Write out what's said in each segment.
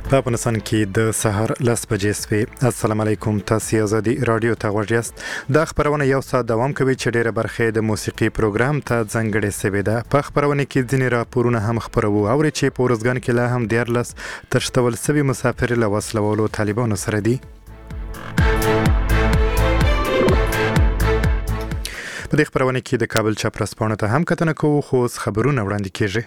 په افغانستان کې د سحر 10 بجې سوي. السلام علیکم، تاسو آزادي رادیو ته غوړیاست. د خبرونه یو ساعت دوام کوي چې ډیره برخه د موسیقي پروګرام ته ځانګړې سوي ده. په خبرونه کې ځینې راپورونه هم خبرو او چې په ورځګان کې لا هم 14 ترشتول سوي مسافر له وسلوالو طالبانو سره دي. په دې خبرونه کې د کابل چاپرسپانو ته هم کتنه کوو، خو خبرونه وړاندې کیږي.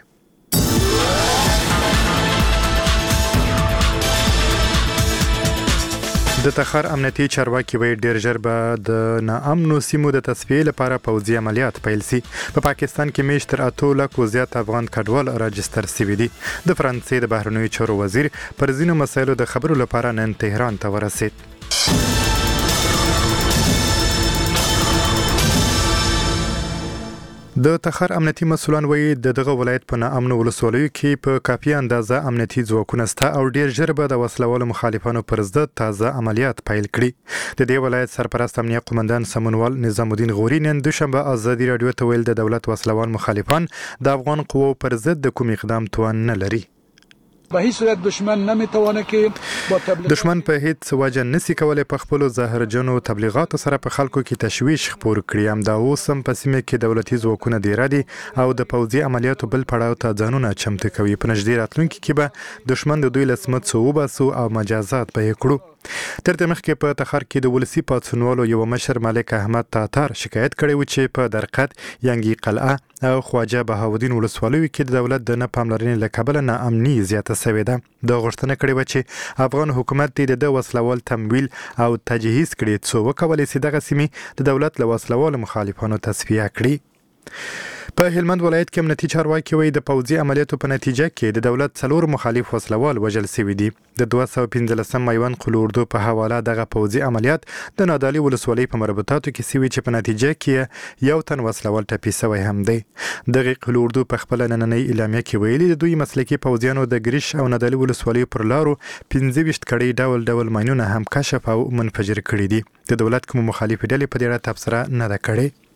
د تخار امنیتي چارواکي وایي ډیر ژر به د ناامنو سیمو د تصفیې لپاره پوځي عملیات پیل سي. په پاکستان کې میاشت تر 8 لکو زیات افغان کډوال راجستر سوي دي. د فرانسې د بهرنیو چارو وزیر پر ځینو مسایلو د خبرو لپاره نن تهران ته ورسید. د تخار امنیتي مسؤلان وایي دغه ولایت په ناامنو ولسوالیو کې په کافي اندازه امنیتي ځواکونه شته او ډیر ژر به د وسلوالو مخالفانو پر ضد تازه عملیات پیل کړي. د دې ولایت سرپرست امنیه قومندان سمونوال نظام الدین غوري نن دوشنبه آزادي رادیو ته ویل د دولت وسلوال مخالفان د افغان قوو پر ضد د کوم اقدام توان نه لري. به هیڅ صورت دشمن نمیتونه که با تبلیغات دشمن په هیڅ وجه نسی کولای په خپل زهرجنو تبلیغات سره په خلکو کې تشویش خپور کړي. هم دا اوس هم په سیمه کې دولتي ځواکونه دی را دي او د پوځي عملیاتو بل پړاو ته ځانونه چمتو کوي. په نږدې راتلونکي کې به دشمن د دوی لسمت وباسو او مجازات به یې کړو. تر دې مخکې په تخار کې د ولسی پاتسونوالو یو مشر ملک احمد تاتار شکایت کړی و چې په درقد ینګي قلعه او خواجه بهاودین ولسوالیو کې د دولت د نه پاملرنې له کبله ناامني زیاته شوې ده. د غوښتنه کړې و چې افغان حکومت د وسلوال تمویل او تجهیز کړي څو وکولای شي دغه سیمې د دولت له وسلوالو مخالفانو تصفیه کړي. په هلمند ولایت کې امنیتي چارواکي وایي د پوځي عملیاتو په نتیجه کې د دولت 4 مخالف وسلوال وژل شوي دي. د 215 میوند قلو اردو په حواله دغه پوځي عملیات د نادالي ولسوالۍ په مربوطاتو کې شوي چې په نتیجه کې یو تن وسلوال ټپي شوی هم دی. دغه قلو اردو په خپل نننۍ اعلامیه کې ویلي د دوی مسلکي پوځیانو د ګریش او نادالي ولسوالۍ پر لارو 15 کړي ډول ډول ماینونه هم کشف او منفجر کړي دي. د دولت کوم مخالف ډلې په دې اړه تبصره نه ده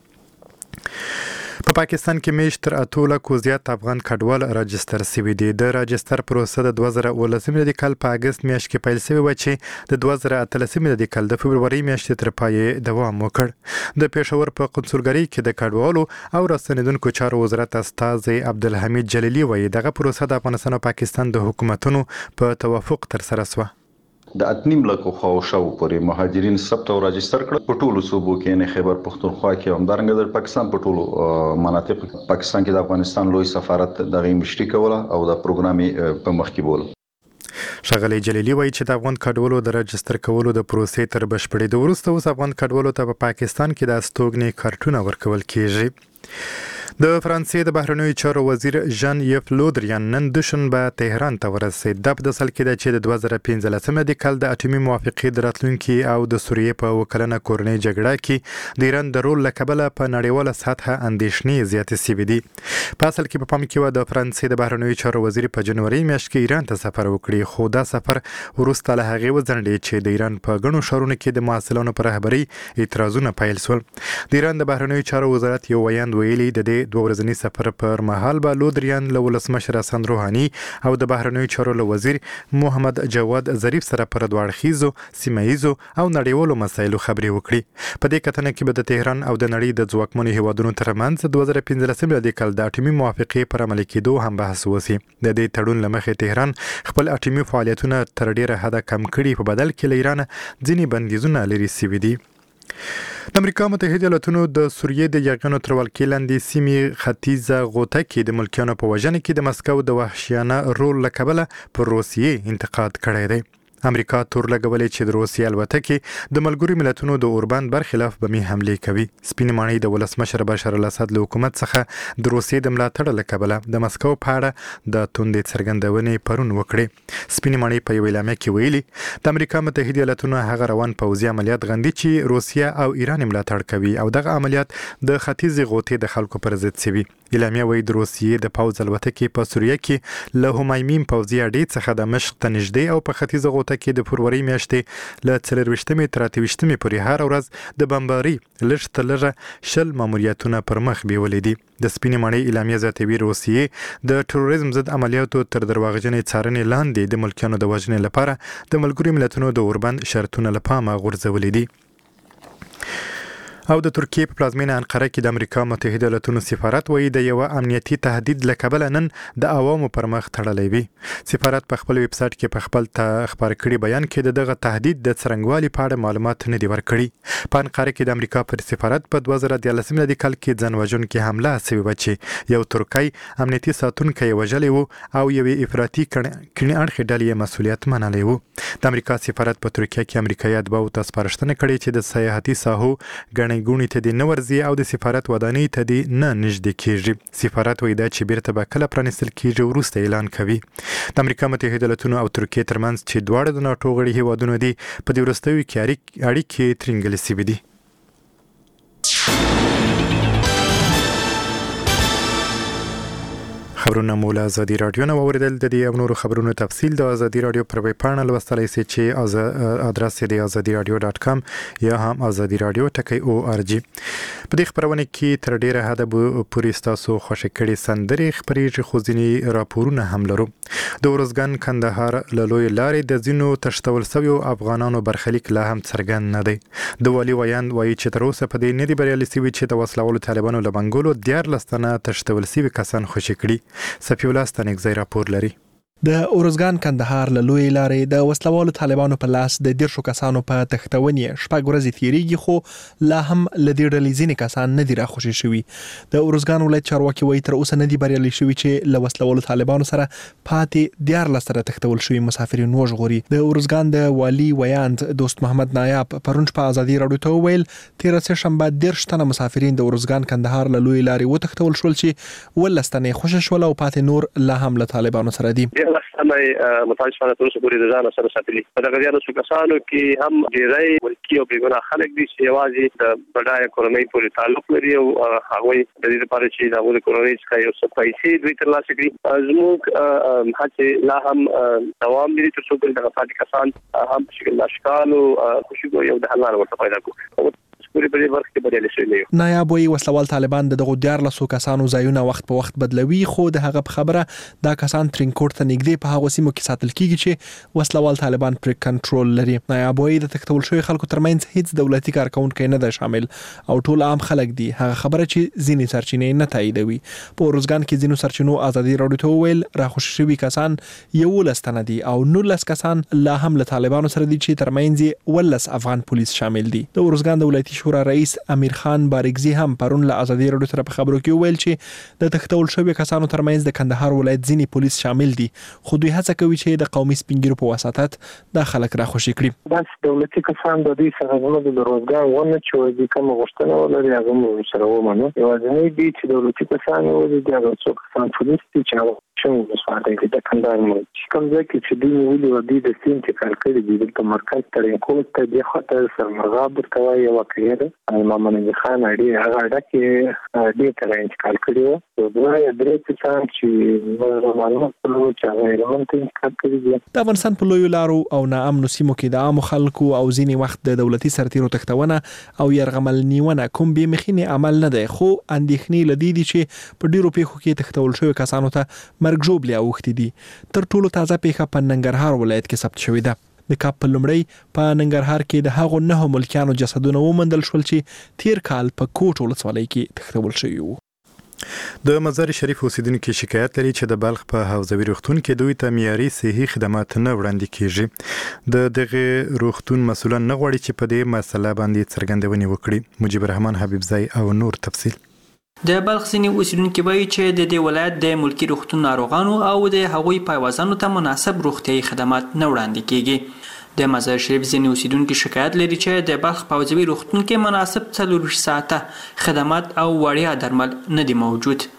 کړې. په پاکستان کې میاشت تر 8 لکو زیات افغان کډوال راجستر شوي دي. د راجستر پروسه د 2018 میلادي کال په اگست میاشت کې پیل شوې و چې د 2018 میلادي کال د فبروري میاشتې تر پای دوام وکړ. د پېښور په قونسلګرۍ کې د کډوالو او راستنیدونکو چارو وزارت استاذ عبدالحمید جلیلی وایي دغه پروسه د افغانستان او پاکستان د حکومتونو په توافق تر سره شوه. د 8 لکو خواوشاو پورې مهاجرین ثبت او راجستر کړل. په ټولو صوبو کې نه خیبر پختونخوا کې همدارنګه د پاکستان په ټولو مناطق پاکستان کې د افغانستان لوی سفارت دغه مشري کوله او د پروګرامي په مخ کې بوله. ښاغلی جلیلی وایي چې د افغان کډوالو د راجستر کولو د پروسې تر بشپړېدو وروسته اوس افغان کډوالو ته په پاکستان کې د استوګنې کارتونه ورکول کیږي. د فرانسې د بهرنیو چارو وزیر ژان یف لودریان نن دوشنبه تهران ته ورسید. د په دسل کې د چې د 2015 میلادي کال د اټومي موافقې د راتلونکي او د سوریې په وکلنه کورنۍ جګړه کې د ایران د رول له کبله په نړیواله سطحه اندېښنې زیاتې شوې دي. په اصل کې په پام کې و د فرانسې د بهرنیو چارو وزیر په جنوري میاشت کې ایران ته سفر وکړي، خو دا سفر وروسته له هغې وځنډېد چې د ایران په ګڼو ښارونو کې د محصلانو پر رهبرۍ اعتراضونه پیل شول. د ایران د بهرنیو چارو وزارت یو ویاند ویلي د دې 2 ورځني سفر پر مهال به لودریان له ولسمشر حسن روحاني او د بهرنیو چارو له وزیر محمد جواد ظریف سره پر دوړخیزو سیمایزو او نړیوالو مسایلو خبرې وکړي. په دې کتنه کې به د تهران او د نړۍ د ځواکمنو هیوادونو ترمنځ 2015 میلادي کال د اټومي موافقې پر عملي کېدو هم بحث وشي. د دې تړون له مخې تهران خپل اټومي فعالیتونه تر ډیره حده کم کړي، په بدل کې له ایران ځینې بندیزونه لرې شوي دي. د امریکا متحده ایالاتونو د سوریې د یاغیانو تر ولکې لاندې سیمې ختیځه غوطه کې د ملکیانو په وژنه کې د مسکو د وحشیانه رول له کبله پر روسیې انتقاد کړی دی. امریکا تور لګولې چې د روسیې الوتکې د ملګرو ملتونو د اوربان برخلاف بمي حملې کوي. سپین ماڼۍ د ولسمشر بشار الاسد له حکومت څخه د روسیې د ملاتړ له کبله د مسکو په اړه د توندې څرګندونې پرون وکړې. سپین ماڼۍ په یو اعلامیه کې ویلي د امریکا متحده ایالاتونو هغه روان پوځي عملیات غندي چې روسیه او ایران ملاتړ کوي او دغه عملیات د ختیځې غوطې د خلکو پر ضد شوي. اعلامیه وایي د روسیې د پوځ الوتکې په سوریه کې له همایمیم پوځي اډې څخه د مشق ته نږدې او په ختیځه غوطه فرانسه کې د فروری میاشتې له 24 تر 28 پورې هر ورځ د بمباري لږ تر لږه 10 ماموریتونه پر مخ بیولې دي. د سپینې ماڼۍ اعلامیه زیاتوي روسیې د تروریزم ضد عملیاتو تر درواغجنې څارنې لاندې د ملکیانو د وژنې لپاره د ملګرو ملتونو د اوربند شرطونه له پامه غورځولې دي. او د ترکیې په پلازمینه انقره کې د امریکا متحده ایالاتونو سفارت وایي د یو امنیتي تهدید له کبله نن د عوامو پر مخ تړلی وي. سفارت په خپل ویب سایټ کې په خپل خبر کړي بیان کې دغه تهدید د څرنګوالي په اړه معلومات نه دي ورکړي. په انقره کې د امریکا پر سفارت په 2013 میلادي کال کې ځان وژونکې حمله شوې وه چې یو ترکی امنیتي ساتونکی وژلی و او یوې افراطي کڼې اړخې ډلې یې مسؤلیت منلی و. د امریکا سفارت په ترکیه کې امریکایي اتباعو ته سپارښتنه کړې چې د سیاحتي ساحو ګڼې ته دې نه ورځي او د سفارت ودانۍ ته دې نه نږدې کېږي. سفارت وایي دا چې بیرته به کله پرانیستل کېږي وروسته اعلان کوي. د امریکا متحده ایالاتونو او ترکیې ترمنځ چې دواړه د ناټو غړي هیوادونه دي په دې وروستیو کې اړیکې ترنګلې شوې دي. خبرونه مو له ازادي رادیو نه واوریدل. د دې او نورو خبرونو تفصیل د ازادي رادیو پر ویب پاڼه لوستلای شئ چې ادرس یې د azadiradio.com یا هم azadiradio.org. په دې خبرونه کې تر ډیره حده پورې تاسو خوښ کړي سندرې خبرېږي خو ځینې راپورونه هم لرو. د ورزګان کندهار له لوی لارې د ځینو تښتول شویو افغانانو برخلیک لا هم څرګند نه دی. د والي ویاند وایي چې تر اوسه په دې نه دي بریالي شوي چې د وسلوالو طالبانو له بنګولو 14 تنه تښتول شوي کسان خوشي کړي. صفی الله ستانکزی راپور لري. د اورزګان کندهار له لوی لارې د وسلوالو طالبانو په لاس د 10 کسانو په تښتونې شپږ ورځې تیریږي خو لا هم له دې ډلې ځینې کسان نه دي راخوشي شوي. د اورزګان ولایت چارواکي وایي تر اوسه نه دي بریالي شوي چې له وسلوالو طالبانو سره پاتې 14 تنه تښتول شوي مسافرین وژغوري. د اورزګان د والي ویاند دوست محمد نایاب پرون په ازادي رادیو ته ویل 13 شنبه 10 تنه مسافرین د اورزګان کندهار له لوی لارې وتښتول شول چې 12 تنه خوشي شول او پاتې نور لا هم له طالبانو سره دي. متعلقه تر اوسه پورې د ځان سره ساتلي. په دغه ډیرو کسانو کې هم ډیری ملکی او بیګناه خلک دي چې یوازې د بډایه کورنۍ پورې تعلق لري او هغه د دې لپاره چې د کورنۍ څخه یو څه پیسې دوی ترلاسه کړي. زموږ هڅې لا هم دوام لري تر څو دغه پاتې کسان هم په شکل ناشکال او خوشي یو د حل لاره ورته پیدا کړو. نایب وایي وسلوال طالبان دغه 14 کسانو ځایونه وخت په وخت بدلوي خو د هغه په خبره دا کسان ترینکورټ ته نږدې په هغه سیمو کې ساتل کیږي چې وسلوال طالبان پر کنټرول لري. نایب وایي د تښتول شوی خلکو ترمنځ هیڅ دولتي کارکونکي نه ده شامل او ټول عام خلک دي. هغه خبره چې ځینې سرچینې نه تاییدوي. په اورزګان کې ځینو سرچینو ازادي رادیو ته ویل راخوشي شوي کسان 11 تنه دي او 19 کسان لا هم له طالبانو سره دي چې ترمنځ 11 افغان پولیس شامل دي. د اورزګان د ولایتي شورا رئیس امیر خان بارګزی هم پرون له ازادي رادیو سره په خبرو کې ویل چې د تښتول شوی کسانو ترمنځ د کندهار ولایت ځینې پولیس شامل دي خو دوی هڅه کوي چې د قومي سپینګیرو په واسطت د خلک راخوشي کړي. بس دولتي کسان د دې سره د روزګار ونه چې د کوم غوښتنه ولري هغه موږ سره ومنو. یوازې دي چې دولتي کسان ولري د څو کسان پولیس چې شنو مساعده د کندهار مو کوم ځای کې چې دوی ولې ودی د سین چې کار کړی دي د مرکز ترې کوم ته د خطر سرمغاب کوي او کېره محمد خان اړي هغه ډکه دې ترې انتقال کړو. دوی درې کسان چې معلومات په چا غیرمن ته انتقال کړی دي. د افغانستان په لوی لارو او ناامنو سیمو کې د عام خلکو او ځینې وخت د دولتي سرتیرو تښتونه او يرغمل نیونه کوم به مخینه عمل نه دی خو اندېښنې لدی دي چې په ډیرو پیښو کې تښتول شوی کسانو ته مرګ جوړ اوختي دي. تر ټولو تازه پیښه په ننګرهار ولایت کې ثبت شوې ده. د کاپ په لومړی په ننګرهار کې د هغو 9 ملکیانو جسدونه ومندل شول چې تیر کال په کوټ ولسوالۍ کې تښتول شوي وو. د مزار شریف اوسیدونکو شکایت لري چې د بلخ په حوزوي روغتون کې دوی ته معیاري صحي خدمات نه وړاندې کیږي. د دغه روغتون مسؤلان نه غواړي چې په دې مسله باندې څرګندونې وکړي. مجيب الرحمن حبیبزی او نور تفصیل. د بلخ ځینې اوسیدونکي وایي چې د دې ولایت د ملکي روغتون ناروغانو او د هغوی پایوازانو ته مناسب روغتیايي خدمات نه وړاندې کیږي. د مزار شریف ځینې اوسیدونکي شکایت لري چې د بلخ په حوزوي روغتون کې مناسب 24 ساعته خدمات او وړیا درمل نه دي موجود.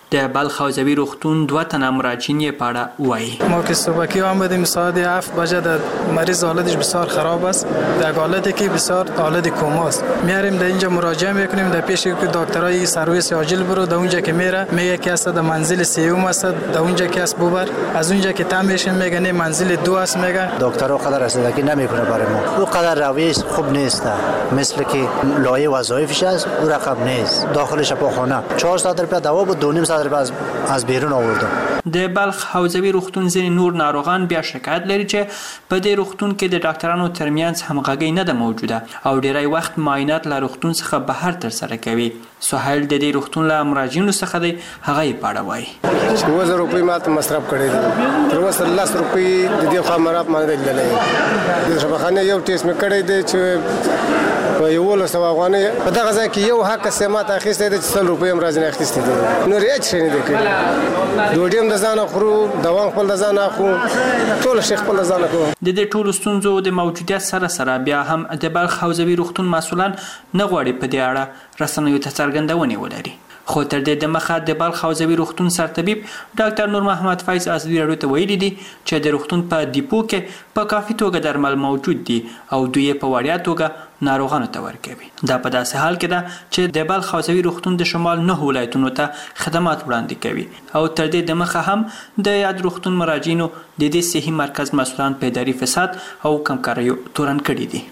د بلخ حوزوي روغتون 2 تنه مراجعین یې پاړه وایي. ما که صبحی آمدیم ساعت 7 بجه در مریض حالتش بسیار خراب است، در حالتی که بسیار حالت کما است. میاریم در اینجا مراجعه میکنیم، در پیش که دکترای سرویس عاجل برو، در اونجا که میره میگه که است در منزل 3 است، در اونجا که است ببر، از اونجا که تام میشیم میگه نه منزل 2 است، میگه دکترها قدر رسیدگی نمیکنه برای ما. او قدر رویش خوب نیست، مثل که لایه وظایفش است او رقم نیست. داخل شفاخانه 400 روپیه دوا بود، 2.5 روپیه از بیرون آوردم. د بلخ حوزوي روغتون ځینې نور ناروغان بیا شکایت لري چې په دې روغتون کې د ډاکټرانو ترمنځ همغږي نه ده موجوده او ډیری وخت معاینات له روغتون څخه بهر ترسره کوي. سهیل د دې روغتون له مراجعینو څخه دی، هغه یې پاړه وایي. 2000 روپۍ ماته مصرف کړی دی، تر اوسه 10 روپۍ د دې خوا مراب باندې لګلې. د شفاخانه یو ټیسټ مې کړی دی چې په 1100 افغانۍ په دغه ځای کې یو حق سمات اخیستې د 100 روپۍ هم راځنه اخیستې دي. نو ریچ نه دی کړی. دوډیم د ځان خورو، دوام خپل د ځان اخو، ټول شیخ خپل د ځان اخو. د دې ټولو ستونزو د موجودیت سره بیا هم د بلخ حوزوي روغتون مسؤلان نه غواړي په دې اړه رسنیو ته څرګندونې ولري. خو تر دې دمخه د بلخ حوزوي روغتون سرطبیب ډاکټر نور محمد فیض ازدی راډیو ته ویلي دي چې د روغتون په دیپو کې په کافي توګه درمل موجود دي او دوی په وړیا توګه ناروغانو ته ورکوي. دا په داسې حال کې ده چې د بلخ حوزوي روغتون د شمال 9 ولایتونو ته خدمات وړاندې کوي او تر دې دمخه هم د یاد روغتون مراجعینو د دې صحي مرکز مسؤلان په اداري فساد او کمکاریو تورن کړي دي.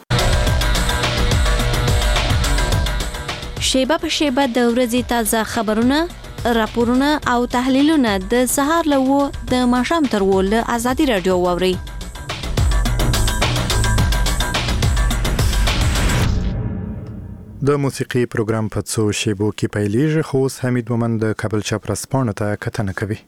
شیبه په شیبه د ورځې تازه خبرونه، راپورونه او تحلیلونه د سهار له 9 د ماښام تر 10 له ازادي رادیو واوري. د موسیقي پروګرام په څو شیبو کې پیلېږي، خو اوس حمید مومند د کابل چاپ رسپانو ته کتنه کوي.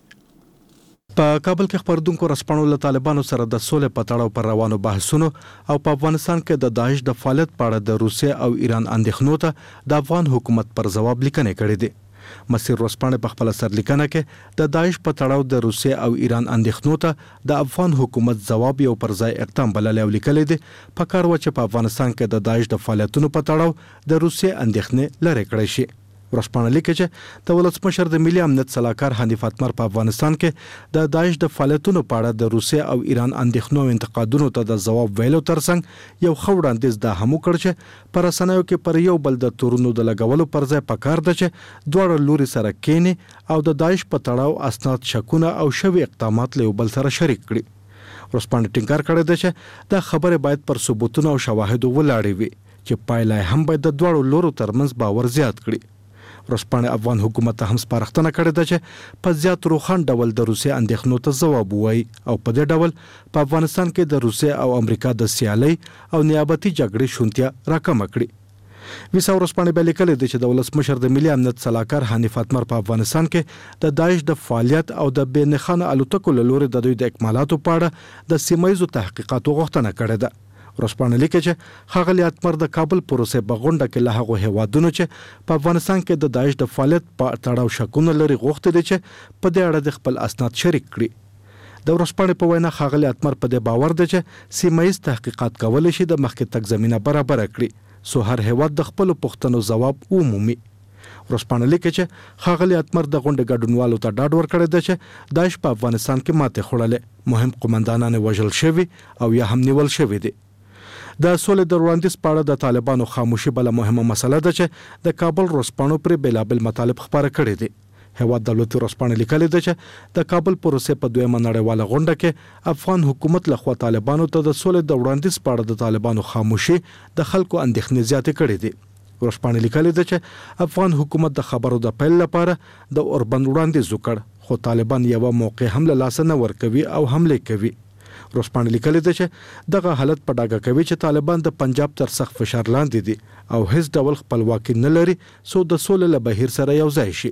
په کابل کې خبردونکو رسپانو له طالبانو سره د سولې په تړاو پر روانو بحثونو او په افغانستان کې د داعش د فعالیت په اړه د روسیې او ایران اندېښنو ته د افغان حکومت پر جواب لیکنې کړې دي. مسیر رسپانه په خپل سرلیکنه کې د داعش په تړاو د روسیې او ایران اندېښنو ته د افغان حکومت جواب یو پر ځای اقدام بللی او لیکلی دی. په کار و چې په افغانستان کې د داعش د فعالیتونو په تړاو د روسیې اندېښنې لرې کړی شي. ورسپانه لیکي چې د ولسمشر د ملي امنیت صلاحکار حنیف اتمر په افغانستان کې د داعش د فعالیتونو په اړه د روسیې او ایران اندېښنو او انتقادونو ته د جواب ویلو ترڅنګ یو ښه وړاندیز دا هم وکړ چې په رسنیو کې پر یو بل د تورونو د لګولو پر ځای پکار ده چې دواړه لوري سره کینی او د داعش په تړاو اسناد، شکونه او شوي اقدامات له بل سره شریک کړي. ورسپانه ټینګار کړی دی چې دا خبره باید پر ثبوتونو او شواهدو ولاړې وي چې پایله هم باید د دواړو لورو ترمنځ باور زیات کړي. ورسپانه افغان حکومت ته هم سپارښتنه کړې ده چې په زیات روښان ډول د روسیې اندېښنو ته ځواب ووایي او په دې ډول په افغانستان کې د روسیې او امریکا د سیالۍ او نیابتي جګړې شونتیا راکمه کړي. ویسا ورسپانه بیا لیکلی دی چې د ولسمشر د ملي امنیت صلاحکار حنیف اتمر په افغانستان کې د داعش د فعالیت او د بې نښانه الوتکو له لوري د دوی د اکمالاتو په اړه د سیمایزو تحقیقاتو غوښتنه کړې ده. ورسپانه لیکي چې ښاغلي اتمر د کابل پروسې په غونډه کې له هغو هیوادونو چې په افغانستان کې د داعش د فعالیت په تړاو شکونه لري غوښتي دي چې په دې اړه د خپل اسناد شریک کړي. د ورسپانه په وینا ښاغلي اتمر په دې باور دی چې سیمایز تحقیقات کولی شي د مخکې تګ زمینه برابر کړي سو هر هیواد د خپل پوښتنو ځواب ومومي. ورسپانه لیکي چې ښاغلي اتمر د غونډې ګډونوالو ته ډاډ ورکړی دی چې داعش په افغانستان کې ماتې خوړلې، مهم قومندانان وژل شوي او یا هم نیول شوي دي. د سولې د وړاندیز په اړه د طالبانو خاموشي بل مهمه مسله ده چې د کابل ورسپانو پر بلابل مطالب خبره کړي دي. هیواد دولتي ورسپانه لیکلي ده چې د کابل پروسې په دویمه نړیواله غونډه کې افغان حکومت لخوا طالبانو ته د سولې د وړاندیز په اړه د طالبانو خاموشي د خلکو اندېښنې زیاتې کړي دي. ورسپانه لیکلي ده چې افغان حکومت د خبرو د پیل لپاره د اوربند وړاندیز وکړ خو طالبان یو موقع هم له لاسه نه ورکوي او حمله کوي. ورسپانه لیکلي ده چې دغه حالت په ډاګه کوي چې طالبان د پنجاب تر سخت فشار لاندې دي او هیڅ ډول خپلواکي نه لري سو د سولې له بهیر سره یو ځای شي.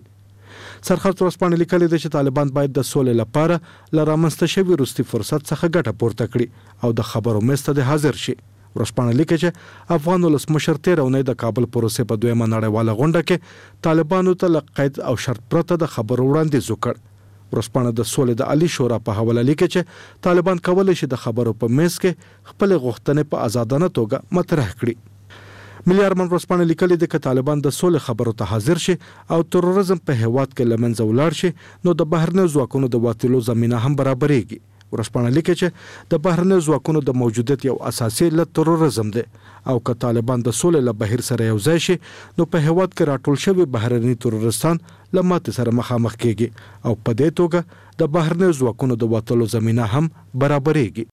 سرخط ورسپانه لیکلي ده چې طالبان باید د سولې لپاره له رامنځته شوي وروستي فرصت څخه ګټه پورته کړي او د خبرو میز ته حاضر شي. ورسپانه لیکي چې افغان ولسمشر تیر اونۍ د کابل پروسې په دویمه نړیواله غونډه کې طالبانو ته له قید او شرط پرته د خبرو وړاندیز وکړ. ورسپانه د سولې د عالی شورا په حواله لیکي چې طالبان کولی شي د خبرو په میز کې خپل غوښتنې په آزادانه توګه مطرح کړي. ملي ارمن ورسپانه لیکلي د طالبان د سولې خبرو ته حاضر شي او تروریزم په هیواد کې لمنځه ولاړ شي نو د بهرنیو ځواکونو د وټلو زمينه هم برابرېږي. ورسپانه لیکي چې د بهرنیو ځواکونو د موجودیت یو اساسي علت تروریزم دی او که طالبان د سولې له بهیر سره یو ځای شي نو په هیواد کې راټول شوی بهرني تروریستان له ماتې سره مخامخ کیږي او په دې توګه د بهرنیو ځواکونو د وټلو زمينه هم برابرېږي.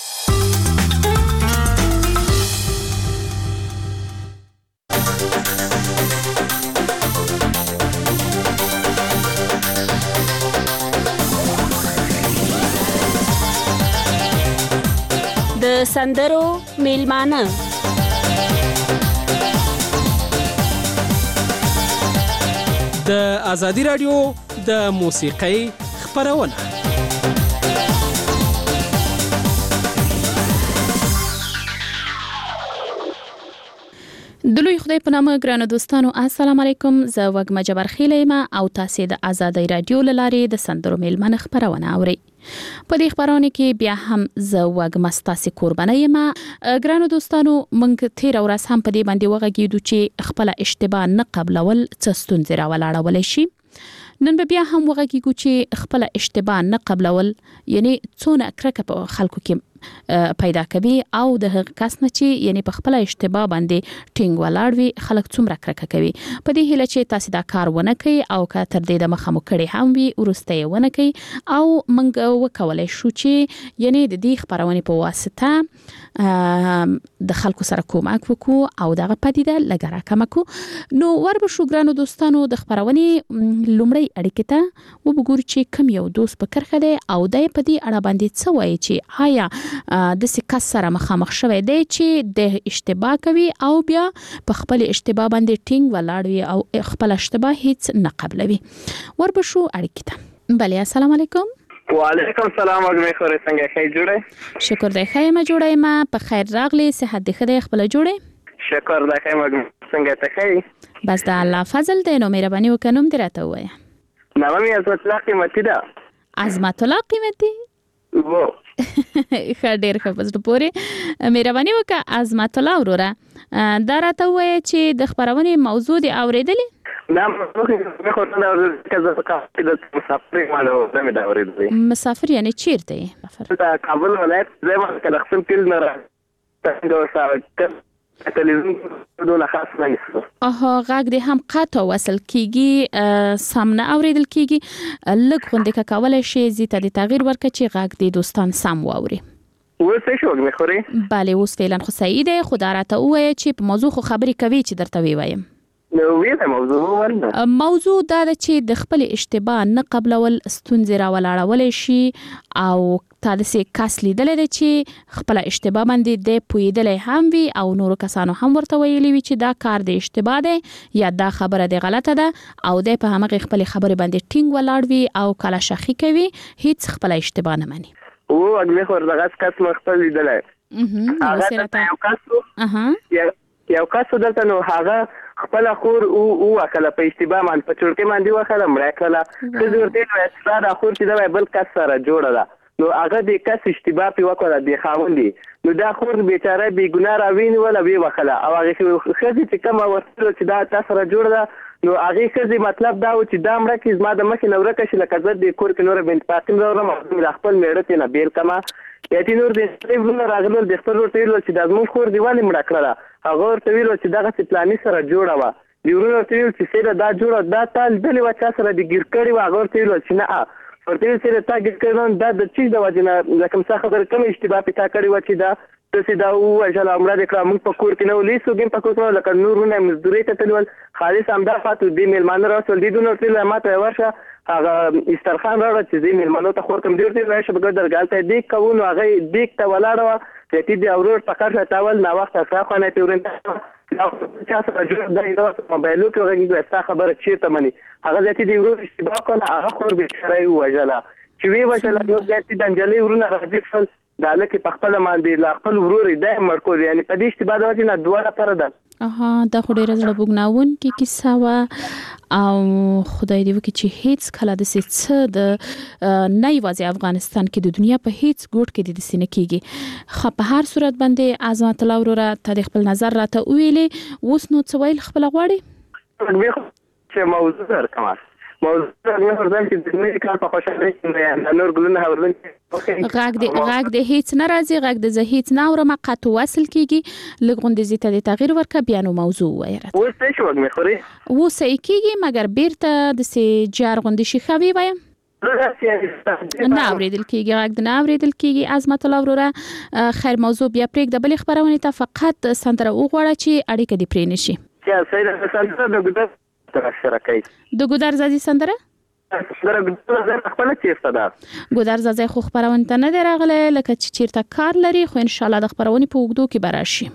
د سندرو میلمانه د ازادي رادیو د موسیقۍ خبرونه د لوی خدای په نامه ګرانو دوستانو السلام علیکم. زه وګما جبر خیلیمه او تاسو د ازادي رادیو لارې د سندرو میلمنه خبرونه اورئ. په دې خبرونه کې بیا هم زه وګما ستاسو قرباني یم. ګرانو دوستانو مونږ تیر ورځ هم په دې باندې وغږیدو چې خپل اشتباه نه قبلول څه ستونزې راولاړول شي. نن بیا هم وغږیږو چې خپل اشتباه نه قبلول یعنی څونه کرکه په خلکو کې پیدا کوي او د هغه کس نه چې یعنی په خپل اشتباه باندې ټینګ ولاړ وي خلک څومره کرکه کوي. په دې هیله چې تاسو دا کار ونه کوي او که تر دې د مخه مو کړی هم وي ورسته یې ونه کوي او موږ وکولای شو چې یعنی د دې خبرونې په واسطه د خلکو سره کومک وکړو او دغه پدیده لګره کم کو. نو وربه شو ګرانو دوستانو د خبرونې لومړی اړیکه ته وګورئ چې کوم یو دوست په کرخه دی او دای په دې اړه باندې څه وایي چې آیا د سکه سره مخامخ شوی دی چې د اشتباه کوي او بیا په خپل اشتباه باندې ټینګ ولاړ وي او خپل اشتباه هیڅ نه قبلوي. وربه شو اړیکه ته. بله السلام علیکم. وعلیکم السلام. وګمې خوري څنګه ښه جوړه؟ شکر دی ښه ما جوړه ما په خیر راغلی صحت دی خدای خپل جوړه؟ شکر دی ښه وګمې څنګه ته ښه؟ بس د الله فضل دی نو مهرباني وکړم درته وایا. نامه مې عظمت الله قیمتي ده. عظمت الله قیمتي؟ وو ښه ډیر ښه پزړه پورې مهرباني وکړه عظمت الله وروره دا راته وایي چې د خبرونې موضوع دی اوریدلې؟ نه مې خو نه اوریدلې د مسافر مالو نه دا اوریدلې. مسافر یعنی چیرته یې؟ د کابل ولایت زما کله خپل کل نه را څنګه وسه تلویزیون دونه خاص نه نیسو. غږ دې هم قطع وصل کیږي سم نه اوریدل کیږي لږ غونډه کولای شي زیاته د تغییر ورکړي چې غږ دې دوستان سم واوري. وسه شو مې خوري؟ بله اوس فعلا خو صحیح دی. خو دا راته وایي چې په موضوع خو خبرې کوي چې درته وایم. نو ویله موضوع دا ده چې د خپل اشتباه نه قبلول ستونزې راولاړول شي او تاسو کس لیدل دي چې خپل اشتباه باندې د پویدلې هم وي او نور کسانو هم ورته ویلي وي چې دا کار د اشتباه دی یا دا خبره دی غلطه ده او د په هغه خپل خبره باندې ټینګ ولاړ وي او کله شخې کوي هیڅ خپل اشتباه نه مني. او اګمه خور دغه کس مخبل لیدلای هغه یو کس دلته نو هغه خپل خور او کله په اشتباه باندې په چورکې باندې وخاله مړ کړه چې ورته نو استاد خور چې دا بل کس سره جوړه ده نو هغه د کس اشتباه په وکړه د خاوندي نو دا خور بیچاره بی ګناه راوین ولا وی وخاله او هغه خزي چې کوم ورته چې دا تاسو سره جوړه ده نو هغه خزي مطلب دا و چې دا مړه کې زما د مخې نو ورکه شي لکه زه د کور کې نور بنت فاطمه راوړم د خپل میړه ته نه بیل کما یتي نور د سترګو راغلل د خپل ورته ویل چې دا زموږ خور دیوالې مړه کړله هغه ورته ویل چې دغه پلاني سره جوړه و دی ورته ویل چې سیده دا جوړه دا تل بلې و چې سره د ګیر کړي و هغه ورته ویل چې نه ورته ویل چې تا ګیر کړي دا د چیز د وجنه لکه څه خبر کوم اشتباه پتا کړی و چې دا څه دا و اجل امر د کړه موږ په کور کې نو لیسو ګم په کور کې لکه نورونه مزدوري ته تلول خالص امدا فاتو د میلمانه راسل دي دونه تل ماته ورشه هغه استرخان راوړ چې د میلمانو ته خور کوم ډیر دی راشه بګر درګالته دی کوونو هغه دیک ته ولاړو چې دې اورور پکړه تاول نا وخت سره خو نه تورنته چا سره جوړ دی نو موبایلو کې غږی د خبره چې ته مني هغه ځکه دی ورور اشتباه کړه هغه خور به شرای وجلا چې وی وجلا نو ځکه د انجلې ورونه راځي دا لکه په خپل باندې لا خپل ورور دی مرکو یعنی په دې اشتباه د وجه نه دوه پر ده دا خو ډیره زړه بوګناون کې کیسه وا او خدای دې وکړي چې هیڅ کله د څه د نه یوازې افغانستان کې د دنیا په هیڅ ګوټ کې د سینې کېږي خو په هر صورت باندې عظمت الله وروره ته خپل نظر راته ویلې اوس نو څه ویل خپل غواړي چې موضوع درکمه موضوع نه ورځم چې د نړۍ کار په خوشاله کې نور ګلونه هورلن غاګ دې هیڅ ناراضي غاګ دې زه هیڅ نه اورم قط وصل کیږي لګون دې زیته د تغییر ورکه بیان موضوع وایره و څه شو وګ مخوري و څه کیږي مګر بیرته د سي جار غوندي شي خوي وایم نه اوریدل کیږي غاګ دې نه اوریدل کیږي عظمت الله وروره خیر موضوع بیا پرېږ د بل خبرونه ته فقط سندره وغواړه چې اړیکه دې پرې نشي چې سید سندره د ګډ د ګودر زازي سندره خپل چیرته ده ګودر زازي خو خبرونه ته نه دی راغله لکه چې چیرته کار لري خو ان شاء الله د خبرونه په وګدو کې براشي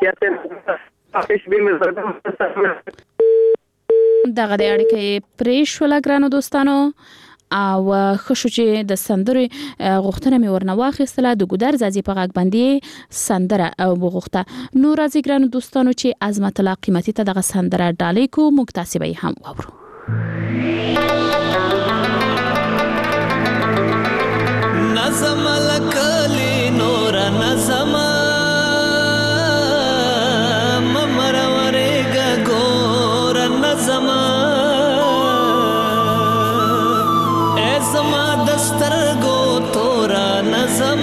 دغه د اړیکې پرېښ ولګرانو دوستانو او خوشو چې د سندرې غوښتنه مې ورنه واخیستله د ګودر زازي په غږ باندې سندره او وغوښته نو راځي ګرانو دوستانو چې عظمت الله قیمتي ته دغه سندره ډالۍ کو مکتسبه هم واورو نظم لکلی نور نظم ممر ورګ ګور نظم زما دسترګو تورا نظم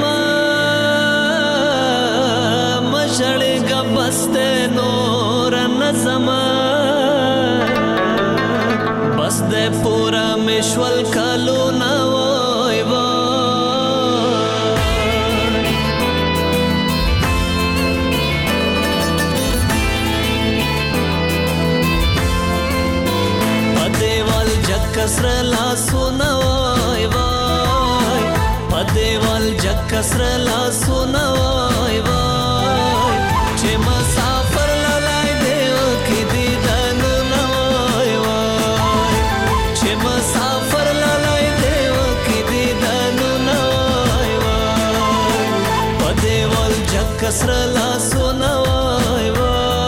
مشړګ بسته نور نظم بس د پورا مشول کالو نا وای پدیوال جگ کسر لا سونا دیوال جگ کسر لا سونا وای وای چې مسافر لای دیو کې دیدن نو وای وای چې مسافر لای دیو کې دیدن نو وای وای په دیوال جگ کسر لا سونا وای وای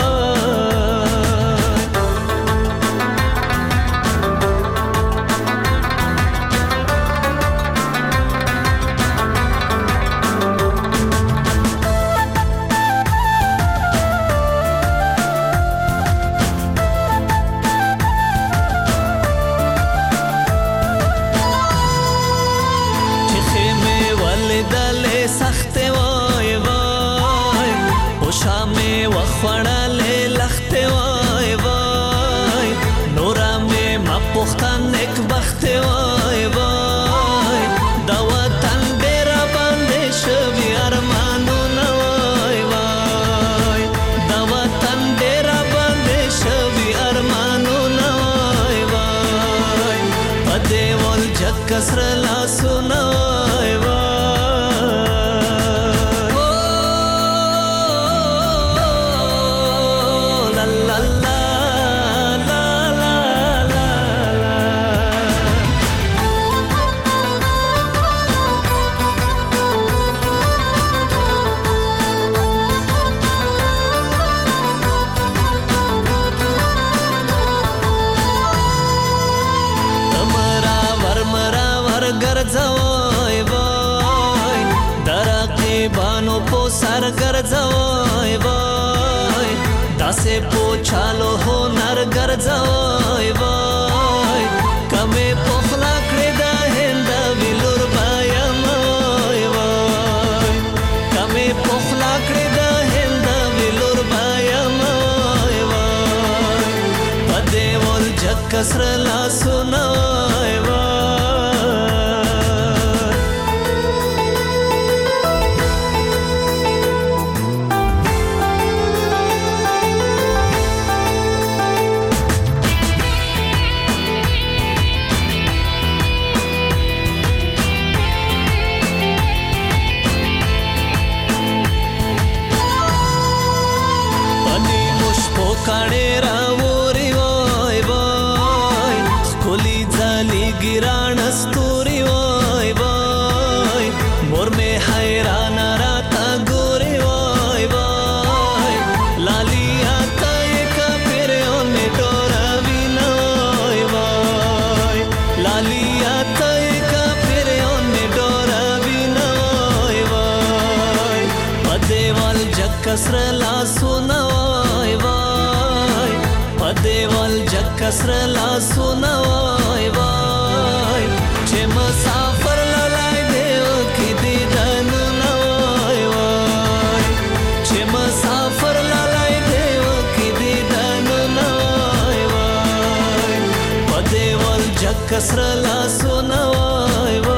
کسر لا سونا सर गरजवय वय दासे पोछालो होनर गरजवय वय कमे पोखला क्रेदा हेंदा विलुर बायमय वय कमे पोखला क्रेदा हेंदा विलुर बायमय वय पदेवल जग कसर ला सुनय वय काणे रावोरी वय वय खोली झाली गी سره لاسونه وای وای چې مسافر لای دی کې دې دنونه وای وای چې مسافر لای دی کې دې دنونه وای وای په دې ول جک سره لاسونه وای وای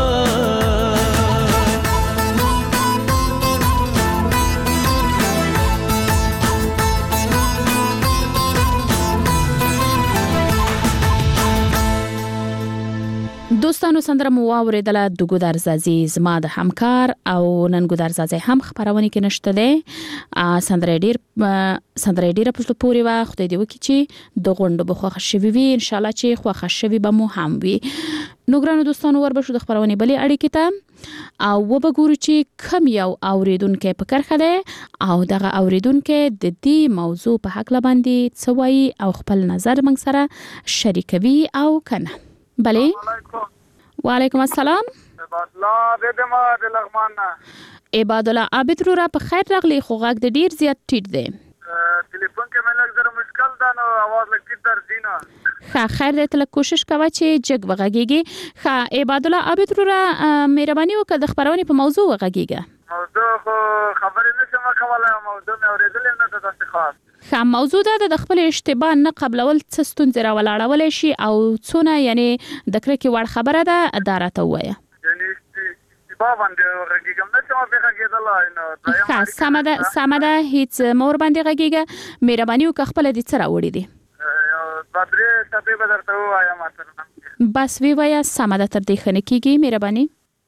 دوستانو سندره مو واوریدله د ګودر زازي زما د همکار او نن ګودر زازي هم خبرونه کې نشته ده سندره ډیر په پوري وخت دی وکي چې د غونډه بخوخه شوي وي ان شاء الله چې خوخه شوي به مو هم وي نو ګرانو دوستانو وربشو د خبرونه بلې اړیکې ته او وبګورو چې کم یو اوریدونکو په کرخه ده او دغه اوریدونکو د دې موضوع په حق لباندې څوي او خپل نظر موږ سره شریکوي او کنه بله وعلیکم السلام عباد الله عابد ما د لغمان عباد الله عابد رو را په خیر راغلی خو غږ د ډیر زیات ټیټ دی ټلیفون کې مې لږ زره مشکل ده نو आवाज لږ ټیټ درځي نه خیر دې تل کوشش کوه چې جګ وغږیږي عباد الله عابد رو را مهرباني وکړه د خبرونه په موضوع وغږیږه موضوع خو خبرې نشم کولای موضوع مې اورېدلې نه ده تاسو خاص موضوع ده د خپل اشتباه نه قبلول څه ستونزې راولاړول شي او څونه یعنی د کرکې وړ خبره ده ادارته وایي یعنی اشتباه باندې غږیږم نه چې ما به غږیدلای نو سمه ده هیڅ مور باندې غږیږه مهرباني وکړه خپل دې څه راوړي دي بدرې ټپې به درته وایم بس وی وایا سمه ده تر دې خنه کیږي مهرباني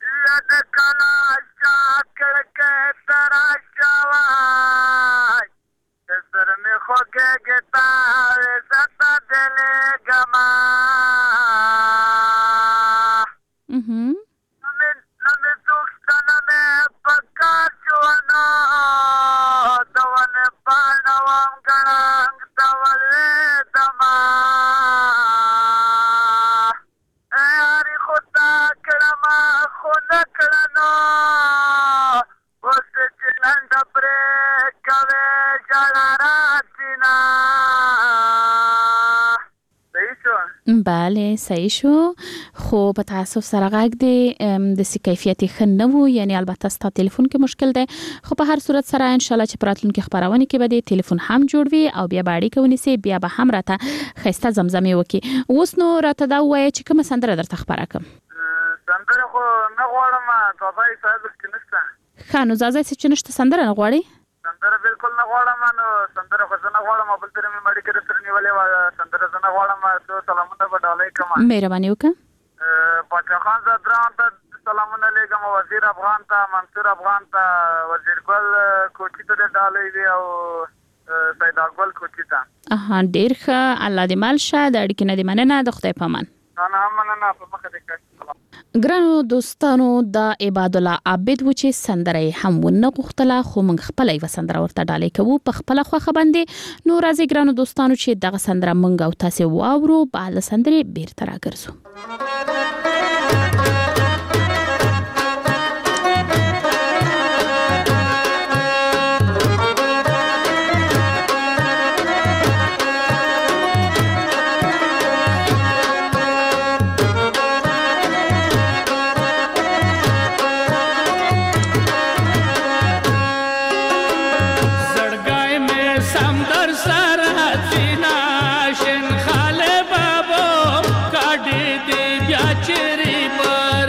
سر میں خوگے گتا زتا دل گما نمی دوستانا میں پکا چوانا دوان پانوام گرانگ دوالے دما ایاری خدا کرما خونه کرنو وسط چلند پرے کوے بله صحیح شو خو په تاسو سره غږ دی د سی کیفیت خنه وو یعنی البته ستاسو ټلیفون کې مشکل دی خو په هر صورت سره ان شاء الله چې پراتلون کې خبرونه کې به د ټلیفون هم جوړوي او بیا باندې کوي سي بیا به هم راته خسته زمزمه وکي اوس نو راته دا وایي چې کوم سندره درته خبره کوم سندره خو نه غواړم توبای صاحب کې نشته خانو زازه چې نشته سندره نه غواړي سندره بالکل نه غواړم نو سندره خو نه غواړم بل تر مې مړی کې تر نیولې و سندره نه غواړم سو سلامونه بدالای کوم مهرباني وکړه پاچا خان زدران ته سلامونه علیکم وزیر افغان ته منصور افغان ته وزیر ګل کوچی ته ډالۍ دی او سید اکبر کوچی ته ډیر ښه الله دې مال شه د اړیکې نه دې مننه د خدای پامان نه مننه په مخه دې ګرانو دوستانو د عباد الله عابد و چې سندره هم ونه غوښتله خو موږ خپل یو سندره ورته ډالۍ کوو په خپل خوخه باندې نو راځي ګرانو دوستانو چې دغه سندره موږ او تاسو واورو بعد سندره بیرته راګرځو چری با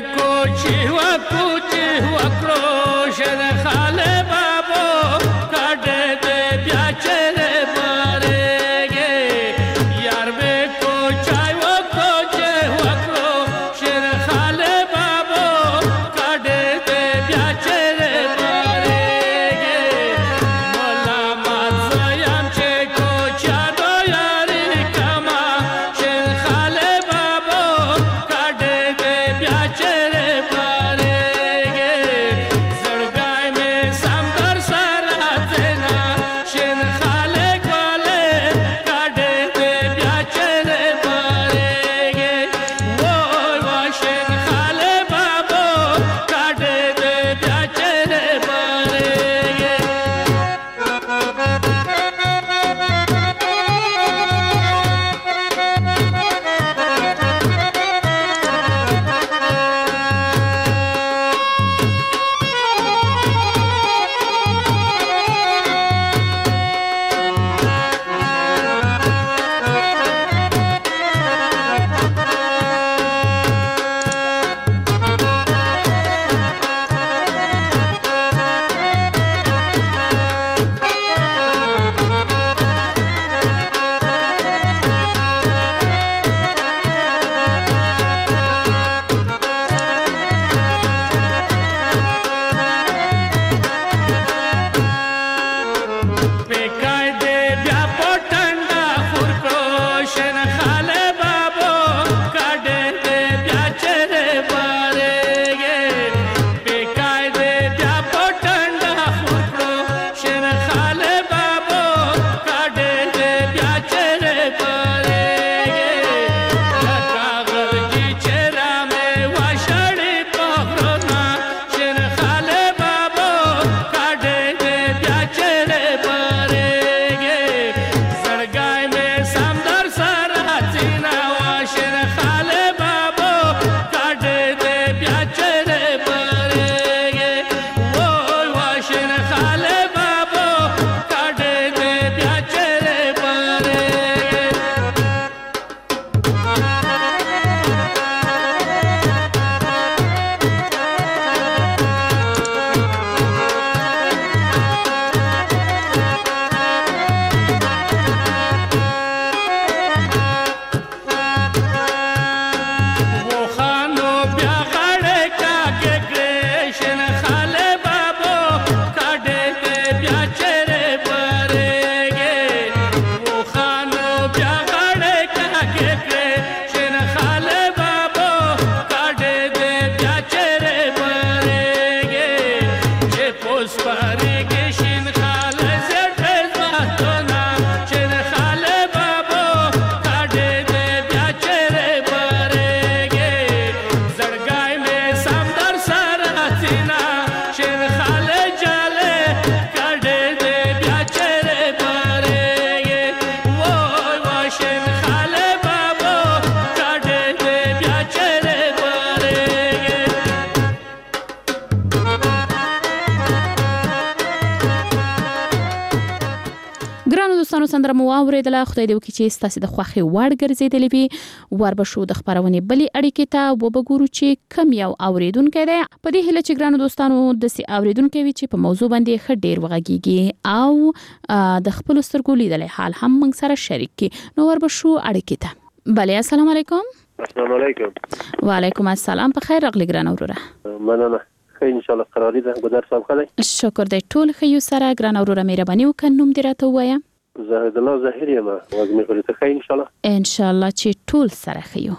دوستانو سندره مو اوریدله. خدای دې وکړي چې تاسو د خوښي وړ ګرځیدلې وي. وربشو د خبرونې بلی اړیکې ته وبګورو چې کم یو اوریدونکو دی. په دې هله چې ګرانو دوستانو د سی اوریدونکو وي چې په موضوع باندې ښه ډیر وغږیږي او د خپل سترګو لیدلې حال هم موږ سره شریک کی. نو وربشو اړیکې ته. بله السلام علیکم. السلام علیکم. وعلیکم السلام. په خیر راغلی ګران اوروره. مننه. ان شاء الله قراری ده. ګدار صاحب خدای شکر دې ټول خيو سره ګران اوروره مهرباني وکړ. نوم دې راته وایا. زاهد الله ظاهر یم. وګمې خو ته خیر ان شاء الله. ان شاء الله چې ټول سره خيو.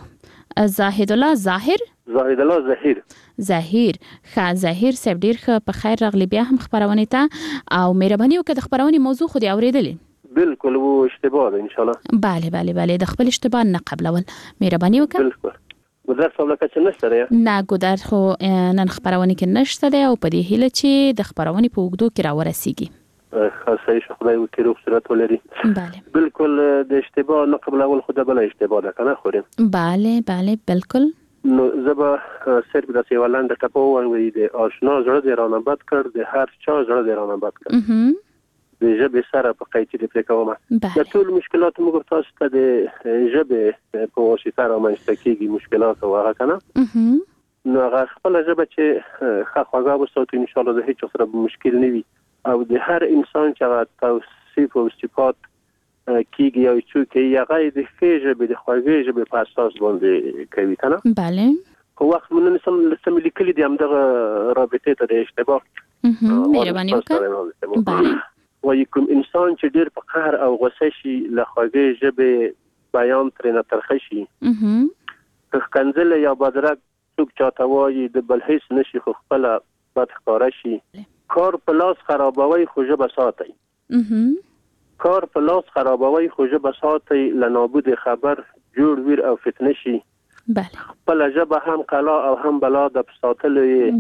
زاهد الله ظاهر. زاهد الله ظاهر. ظاهر ښه ظاهر صاحب ډیر ښه په خیر راغلی بیا هم خبرونه ته او مهرباني وکړه د خبرونه موضوع خو دې اوریدلې. بالکل وو اشتباه ده ان شاء الله. بله د خپل اشتباه نه قبلول مهرباني وکړه. بالکل. ګدار صاحب لکه چې نشته دی. نه ګدار خو نن خبرونه کې نشته دی او په دې هیله چې د خبرونه په وګړو کې راورسیږي. خاصه شي خدای وکړي روغ صورت ولري. بله بالکل د اشتباه نه قبلول خو د بل اشتباه ده کنه خوري. بله بالکل. نو زبا صرف د سیوالند ټپو وایي د آشنا زړه د رانه بد کړ د هر چا زړه د رانه بد کړ. د ژبې سره په قیچي د پرې کومه د ټول مشکلات موږ تاسو ته د ژبې په واسطه رامنځته کیږي مشکلات او هغه کنه نو هغه خپل ژبه چې خواږه وساتو ان شاء الله د هیڅ سره مشکل نه وي او د هر انسان چې هغه توصیف او صفات کیږي او چې هغه د ژبې د خواږه ژبې په اساس باندې کوي کنه. بله په وخت مونږ سم لیکلي دي همدغه رابطه ته د اشتباه مهرباني وکړه. بله وایي کوم انسان چې ډېر په قهر او غوسه شي له خواږه ژبې بیان ترې نه ترخه شي ښکنځل یا بدرګ څوک چاته وایي د بل هیڅ نشي خو خپله بد ښکاره شي. کار په لاس خرابوي خو ژبه ساتي. کار په لاس خرابوي خو ژبه ساتي له نابود خبر جوړ ویر او فتنه شي. بله خپل ژبه هم قلا او هم بلا د ساتلو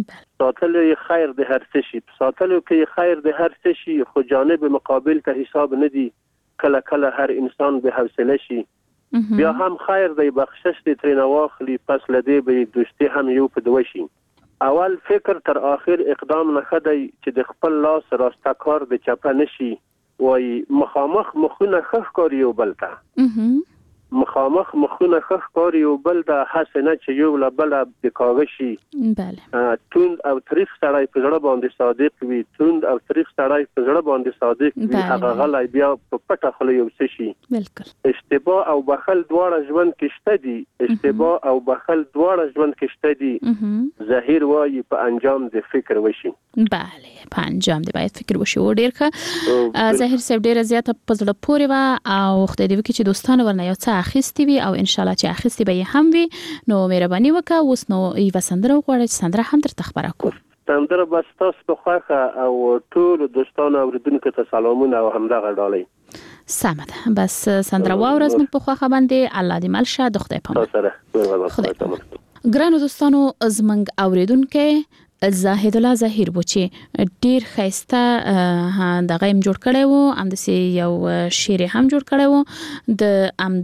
خیر د هر څه شي. ساتلو کې خیر د هر څه شي خو جانب مقابل ته حساب نه دی. کله کله هر انسان به حوصله شي. بیا هم خیر دی بخشش دی ترې واخلي پس لدی به دوستي هم یو په دوه شي. اول فکر تر آخر اقدام نه خدای چې د خپل لاس راسته کار د چپه نشي. وای مخامخ مخونه خخ کار یو بل ته مخامخ مخونه خخ کار یو بل ته حسنه چې یو له بل د کاغه شي. بله توند او تریخ سړی په زړه باندې صادق وي. توند او تریخ سړی په زړه باندې صادق وي. هغه غلی بیا په پټه خوله یو څه شي. بالکل اشتباه او بخل دواړه ژوند کې شته دي. اشتباه او بخل دواړه ژوند کې شته دي. ظاهر وایي په انجام د فکر وشي. بله په انجام دی باید فکر وشي. و ډیر ښه ظاهر صاحب ډیره زیاته په زړه پورې وه او خدای دې وکړي چې دوستانو ورنه یو څه اخیستي وي او ان شاء الله چې اخیستي به یې هم وي. نو مهرباني وکړه اوس نو یوه سندره وغواړئ چې سندره هم درته خبره کړو. سندره بس تاسو په خوښه او ټولو دوستانو اوریدونکو ته سلامونه او همدغه ډالۍ. سمه ده بس سندره واوره زموږ په خوښه باندې الله دې مل شه د خدای په امان. ګرانو دوستانو زموږ اوریدونکو زاهد الله ظاهر و چې ډیر خیسته دغه هم جوړ کړی وو همداسې یو شعر هم جوړ کړی وو د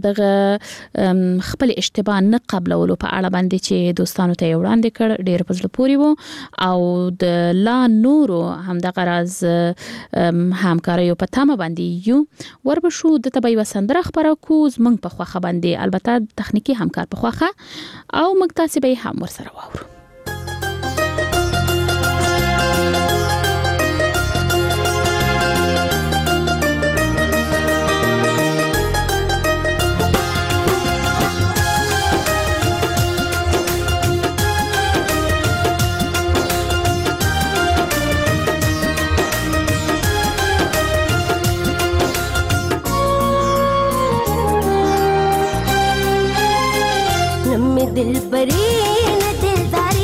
همدغه خپل اشتباه نه قبلولو په اړه باندې چې دوستانو ته یې وړاندې کړ. ډیر په زړه پورې وو او د لا نورو همدغه راز همکاریو په تمه باندې یو وربشو د ته به یوه سندره خپره کړو زموږ په خوښه باندې البته تخنیکي همکار په خوښه او موږ تاسې به یې هم ورسره واورو. दिल परी न दिलदारी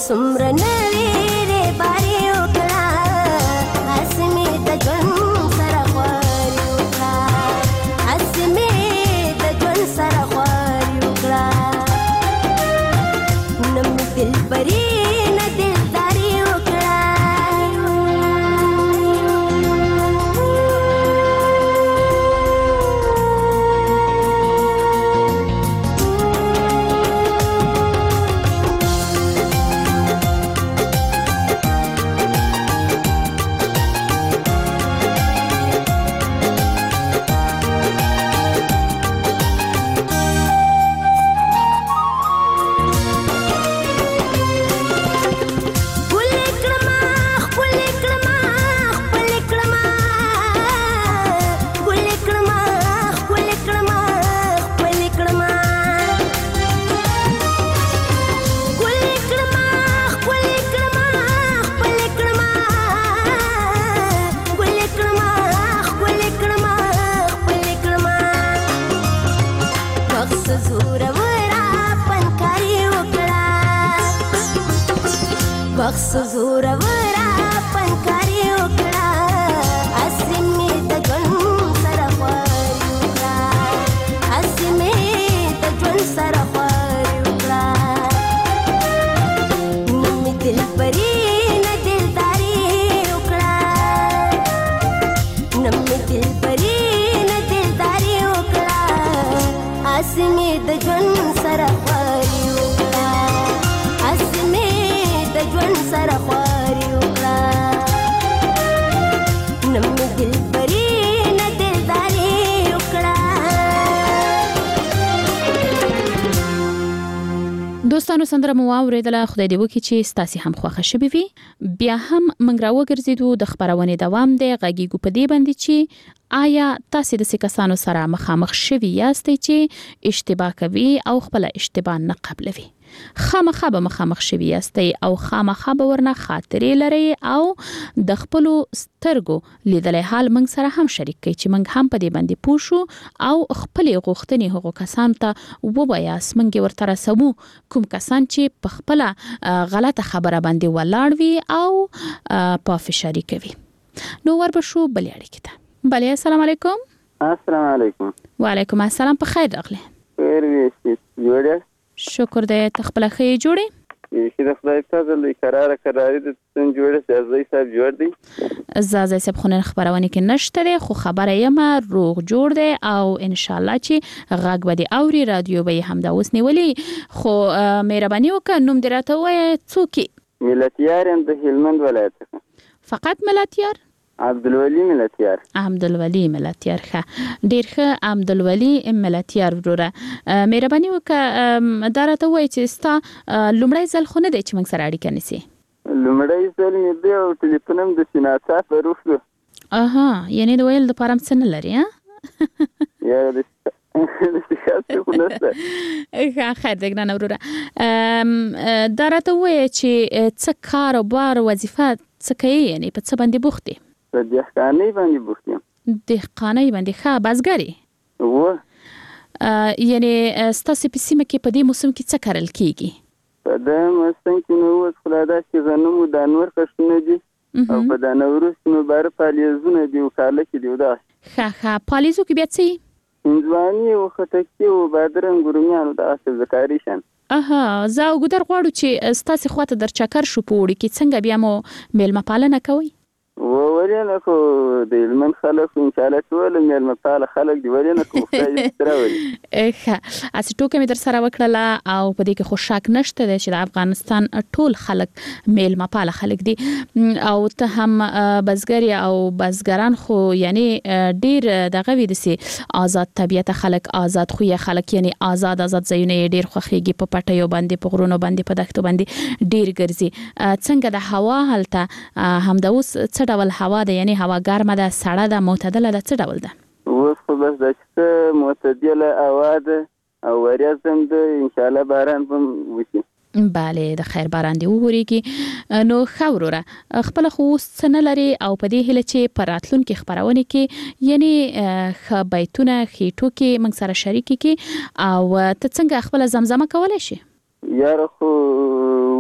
سمره نویره باری وکړه اسمه د ژوند سره خواري وکړه اسمه د ژوند سره خواري وکړه نم دل پرې نه دلداري وکړه بخص زورورا پنکاری وکړه اسمه د ژوند سره خواري وکړه اسمه د ژوند سره خواري وکړه نم دل پرې نه دلداري وکړه نم دل پرې نه دلداري وکړه اسمه د ژوند سره خواري وکړه اسمه د ژوند سره خواري وکړه نم دل پرې نه دلداري وکړه. دوستانو سندره مو واوریدله. خدای دې وکړي چې ستاسو هم خوښه شوي وي. بیا هم موږ راوګرځېدو د خبرونې دوام دی غږیږو په دې باندې چې آیا تاسو د کسانو سره مخامخ شوي یاستئ چې اشتباه کوي او خپل اشتباه نه قبلوي؟ خامخا به مخامخ شوي یاستئ او خامخا به ورنه خاطرې لرئ او د خپلو سترګو لیدلی حال موږ سره هم شریک کړئ چې موږ هم په دې باندې پوه شو او خپلې غوښتنې هغو کسانو ته ووایاست. موږ یې ورته رسوو کوم کسان چې په خپله غلطه خبره باندې ولاړ وي او په فشاري کوي. نو وربشو بلې اړیکې ته. بلې السلام علیکم. السلام علیکم. وعلیکم السلام. په خیر راغلی. خیر وې جوړه. شکر دې تخپل خې جوړې. چې د خدای فضل قراری د تن جوړه زازي صاحب جوړ دی. زازي صاحب خو نه خبرونه کې نشته لري خو خبره یم روغ جوړ دی او ان شاء الله چې غږ به دی اوري رادیو به هم دا اوس نیولې خو مهرباني وکړه نوم دې راته وایي څوک؟ ملتیار د هلمند ولایت. فقط ملتیار؟ عبدالولی ملتیار. عبدالولی ملتیار ښه ډیر ښه عبدالولی ملتیار وروره مهرباني وکړه دا راته وایي چې ستا لومړی ځل خو نه دی چې موږ سره اړیکه نیسې؟ لومړی ځل مې دی او ټلیفون هم د سیناڅا په روح شو. اها یعنې د ویل دپاره هم څه نه لري ها؟ یا د خیر دی ګرانه وروره دا راته ووایه چې څه کار او بار وظیفه څه کوي یعنې په څه باندې بوخت دی؟ په دهقانۍ باندې بوخت یم. دهقانۍ باندې ښه بزګرې یعنې ستاسو په سیمه کې په دې موسم کې څه کرل کیږي؟ په دې موسم کې نو اوس خو لا داسې غنم او د انور کښتونه دي او په د نوروز نو بار پالیزونه دي او کاله کې دی دا ښه پالیزو کې بیا څه هندواني او خټکي او بادرنګ ګورمیانو د ذکرې شان. اها زه وګدر غواړو چې ستاسو خواته در چکر شو پوړي کې څنګه بیا مو میلمه پالنه کوي؟ ورینه خو د هلمند خلک ان شاء الله ټول میلمه پال خلک دی ورینه خو خدای ستراولي. ښه اسی ټوکه مې در سره وکړله او په دې کې خو شک نشته دی چې د افغانستان ټول خلک میلمه پال خلک دي او ته هم بزګر او بزګران خو یعنی ډیر دغه وي دسي آزاد طبيعت خلک آزاد خوې خلک یعنی آزاد ځایونه ډیر خوخيږي په پټیو باندې په غرونو باندې په دښتو باندې ډیر ګرځي. څنګه د هوا حالت هم د اوس ډول هوا ده یعنی هوا ګرمه ده سړه ده معتدله ده څه ډول ده؟ اوس خو بس د معتدله هوا ده او ورځم ده ان شاء الله باران هم وشي. بله د خیر باران دی وګوريږي. نو خوروره خپل خو سن لري او په دې هله چې پراتلون کې خبرونه کې یعنی خبيتونه خېټو کې موږ سره شریک کې او ته څنګه خپل زمزمه کولای شي؟ یار خو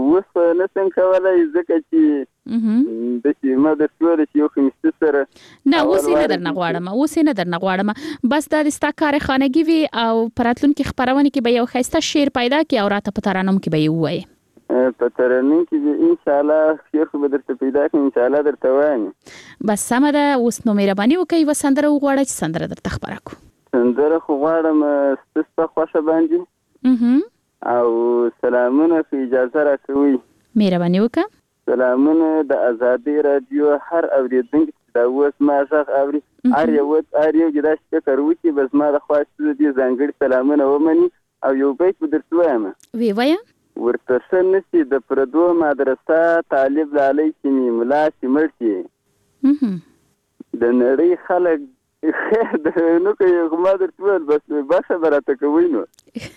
اوس نسم کولای ځکه چې د چې ما د ټول چې یو خمیسته سره نه اوس نه درنه غواړم بس دا د ستا کارخانګي وي او پراتلونکو خبرونه کې به یو خسته شعر پیدا کی او راته په ترانم کې به وایي په ترانم کې ان شاء الله شعر به درته پیدا کړم ان شاء الله درته وایم بس سم ده اوس نو مهرباني وکړئ وسندره وغواړئ چې سندره درته خبره کو سندره خو غواړم ستاسو خوښه باندې او سلامونه په اجازه راکوي مهرباني وکړه سلامونه د ازادي رادیو هر اوریدونکو چې دا اوس ما ځخ اوري هر یو چې دا فکر وکړي بس ما د خواست دي ځانګړي سلامونه ومني او یو بیت درته وایم وی وایا ورته سنسي د پردو مدرسه طالب لالی چې ملا سیمړتي د نړۍ خلک خیر نو کوي ما درته بس باسه براته کوي نو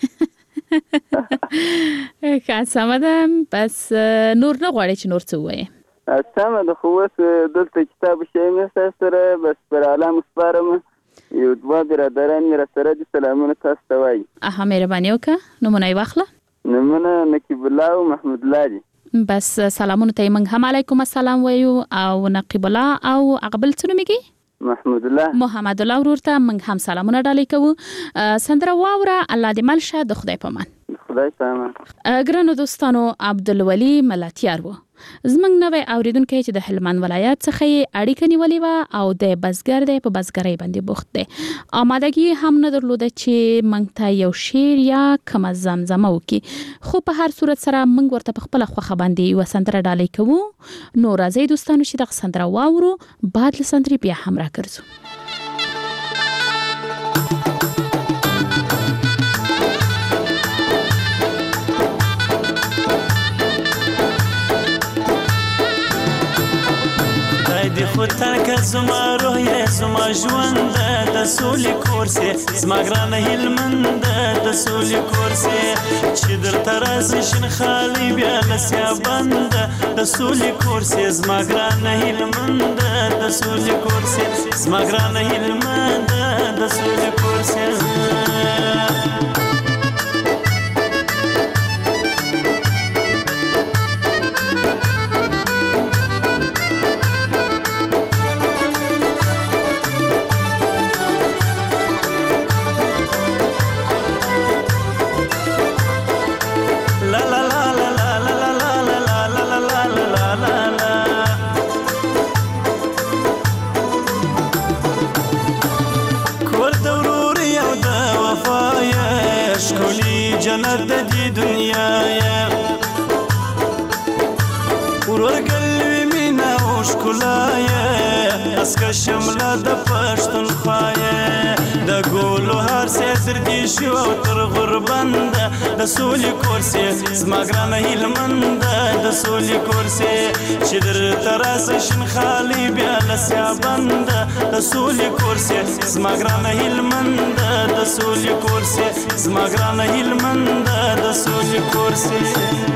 که سمده بس نور نه غواړي چې نور څه وایي سمده خو اوس دلته کتاب شي مې سره بس پر عالم سپارم یو دوه برادران مې سره دي سلامونه تاسو ته وایي مهرباني وکړه نمونه واخله نمونه نقیب الله او محمود الله دي بس سلامونه ته موږ هم علیکم السلام وایو او نقیب الله او اقبل څه نومېږي محمد الله ورته موږ هم سلامونه ډالۍ کوو سندره واوره الله دې مل شه د خدای په امان خدای په امان ګرانو دوستانو عبدالولي ملاتیار و زمنګ نوې اوریدونکو چې د هلمند ولایت څخه اړیکه نیولې و او د بزګر د په بزګرۍ باندې بوخت دی آمادګي هم نه درلوده چې موږ ته یو شعر یا کوم زمزمه وکي خو په هر صورت سره موږ ورته په خپل خوخه باندې یو سندره ډالۍ کوو نو راځي دوستانو چې د سندره واورو بعد له سندرې بیا هم راګرځو د خطر که زما روح یې زما ژوند د سولې کورسې زما ګرانه هلمند د سولې کورسې چې درته راځي شین خالي بیا لسیا بند د سولې کورسې زما ګرانه هلمند د سولې کورسې زما ګرانه هلمند د سولې کورسې جنت د دې دنیا یا ورګلوي مینا او ښکلا یا اسکه شمله د پښتونخوا یا د ګولو هر څه تر دې شو او تر غربند د سولې کورسې زما ګرانه هلمند د سولې کورسې چې درته راسه شین خالي بیا لسیا بند د سولې کورسې زما ګرانه هلمند د سولې کورسې زما ګرانه هلمند د سولې کورسې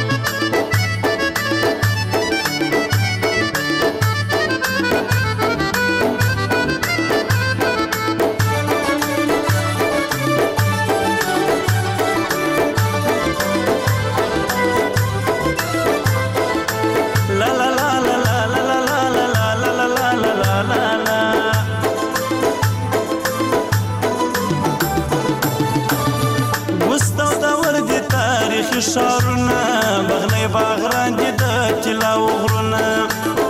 شارونه بغلې باغران دي د طلا او غرونه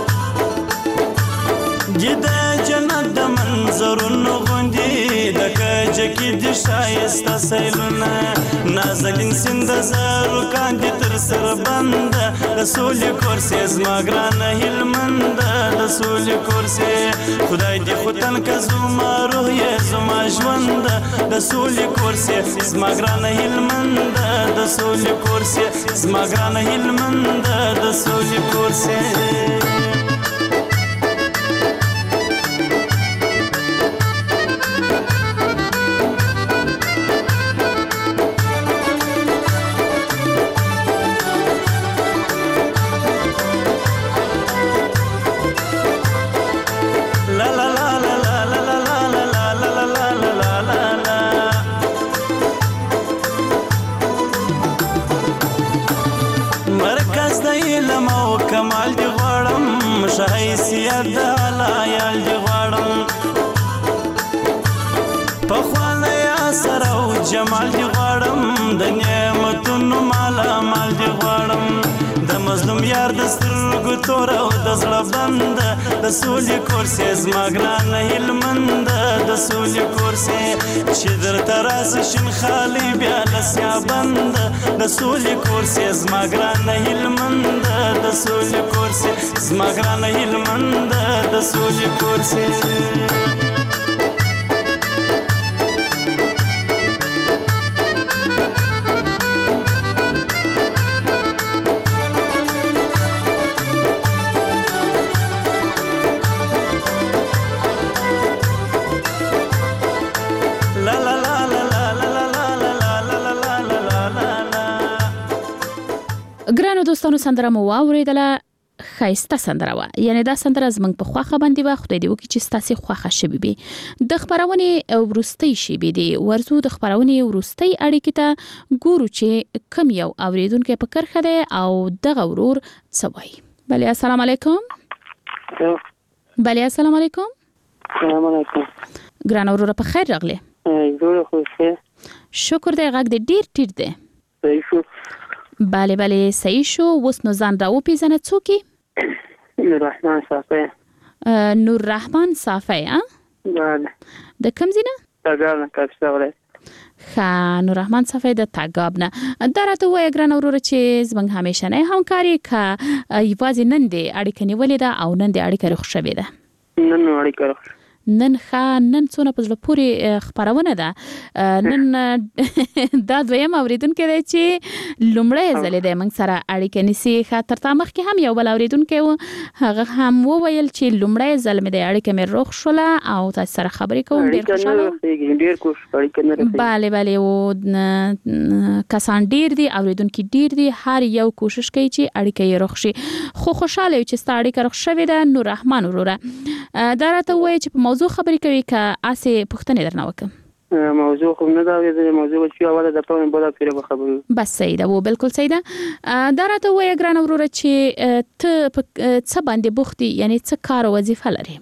دي د جنت د منظرونو غوندې د کجه کې د ښایسته سیلونه نازنین سیند زارو کاندي تر سر بند د سولې کورسې زما ګرانه هلمند د سولې کورسې خدای دې خو تن که زما روح یې زما ژوند د سولې کورسې زما ګرانه هلمند د سولې کورسې زما ګرانه هلمند د سولې کورسې شایسیت د علایال دی غواړم پخوانی اثر او جمال دی غواړم د نعمتونو مالا مال دی غواړم د مظلوم یار د سترګو تور او د زړه بند د سولې کورسې زما ګرانه هلمند د سولې کورسې چې درته راسي شین خالي بیا لسیا بند د سولې کورسې زما ګرانه هلمند د سولې کورسې زما ګرانه هلمند د سولې کورسې ګرانو دوستانو سندره مو واوریدله خایسته سندره وه یعنی دا سندره زموږ په خوښه باندې وه خدای دې وکړي چې ستاسې خوښه شوې وي د خپرونې وروستۍ شیبې دي ورځو د خپرونې وروستۍ اړیکې ته ګورو چې کم یو اوریدونکی په کرښه دی او دغه ورور څه وایي بله السلام علیکم بله السلام علیکم السلام علیکم ګرانه وروره په خیر راغلی جوړه خو ښه شکر دی غږ دې ډېر ټیټ دی صحیح شو بله بله صحیح شو اوس نو ځان را وپېژنه څوک یې نوررحمان صافی نوررحمان صافی بله د کوم ځای نه تګاب نه کاپیسا ولایت ښه نوررحمان صافی د تګاب نه دا راته ووایه ګرانه وروره چې زموږ همیشنی همکار یې که یوازې نن دې اړیکه نیولې ده او نن دې اړیکه رخ شوې ده نن نو اړیکه رخ نن څونه په زړه پورې خپرونه ده نن دا دویم اوریدونکی دی چې لومړی ځل دی موږ سره اړیکه نیسي ښه تر تا مخکې هم یو بل اوریدونکی و هغه هم وویل چې لومړی ځل مې د اړیکه مې روغ شوله او تاسو سره خبرې کوم ډېر خوشحاله بله بله و کسان ډېر دي اوریدونکي ډېر دي هر یو کوشش کوي چې اړیکه یې روغ شي خو خوشحاله یو چې ستا اړیکه روغ شوې ده نوررحمان وروره دا راته ووایه چې په موضوع خبرې کوي که اسې پوښتنې درنه وکړم موضوع خو نه دا ویل موضوع چې اوله د پاون بوله پیره خبرو بس صحیح ده و بالکل صحیح ده دا راته وایه ګرانه وروره چې ته څه باندې بوخت یې یعنی څه کار او وظیفه لرې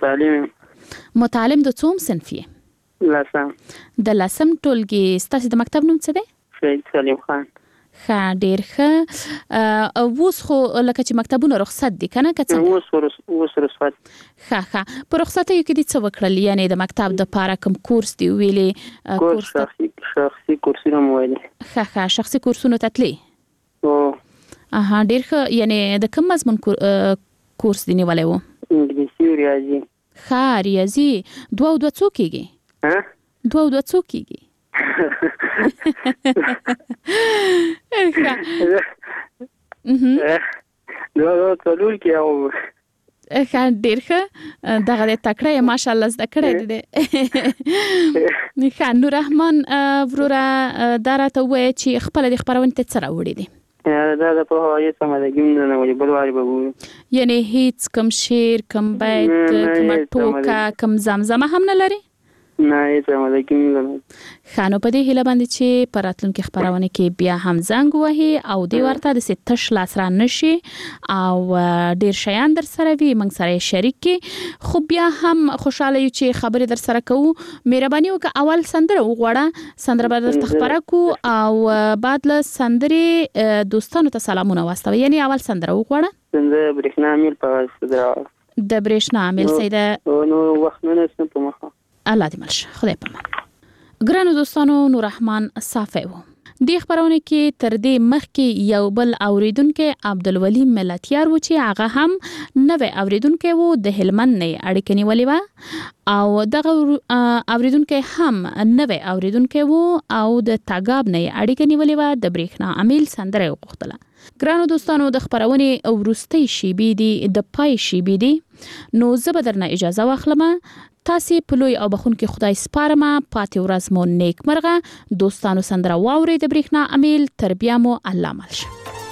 متعلم د څوم صنف یې لسم د لسم ټولګي ستاسې د مکتب نوم څه دی شهید سلیم خان ښه ډېر ښه اوس خو لکه چې مکتبونه رخصت دي که نه که څنګه اوس رخصت ښه په رخصتیو کې دې څه وکړل یعنې د مکتب دپاره کوم کورس دې ویلې شخصي کورسونه مو ویلې ښه شخصي کورسونو ته تلې ډېر ښه یعنې د کوم مضمون کورس دې نیولی و انګلیسي او ریاضي ښه ریاضي دوه او دوه څو کېږي دوه او دوه څو کېږي ډېر ښه دغه دی تکړه یې ماشاءالله زده کړی دی ښه نوررحمان وروره دا راته ووایه چې خپله دې خپرونې ته څه راوړي دي دا د پوهه هیڅ سمدګي نه نولې بل واري به وو یعنې هیڅ کم شعر کم بیت کومه ټوکه کم زمزمه هم نه لري نه هیڅ سمدګي نه لري ښه نو په دې هیله باندې چې په راتلونکي خپرونه کې بیا هم زنګ ووهي او دې ورته داسې تش لاس را نه شي او ډېر شیان در سره وي موږ سره یې شریک کړي خو بیا هم خوشحاله یو چې خبرې در سره کوو مهرباني وکړه اول سندره وغواړه سندره به درته خپره کړو او بعد له سندرې دوستانو ته سلامونه واستوه یعنې اول سندره وغواړه د برېښنا امیل په واسطه د برېښنا امیل سیده نو وخت نه نشم په مخه الله دې مل شه خدای په امان ګرانو دوستانو نوررحمان صافی و دې خپرونه کې تر دې مخکې یو بل اوریدونکی عبدالولي ملتیار و چې هغه هم نوی اوریدونکی و د هلمند نه اړیکه نیولې وه او دغه اوریدونکی هم نوی اوریدونکی و او د تګاب نه اړیکه نیولې وه د برېښنا امیل سندره یې وغوښتله ګرانو دوستانو د خپرونې وروستۍ شیبې دي د پای شیبې دي نو زه به درنه اجازه واخلم تاسې په لوی او بخونکي خدای سپارمه پاتې ورځ مو نیک مرغه دوستانو سندره واورئ د برېښنا امیل تر بیا مو الله مل شه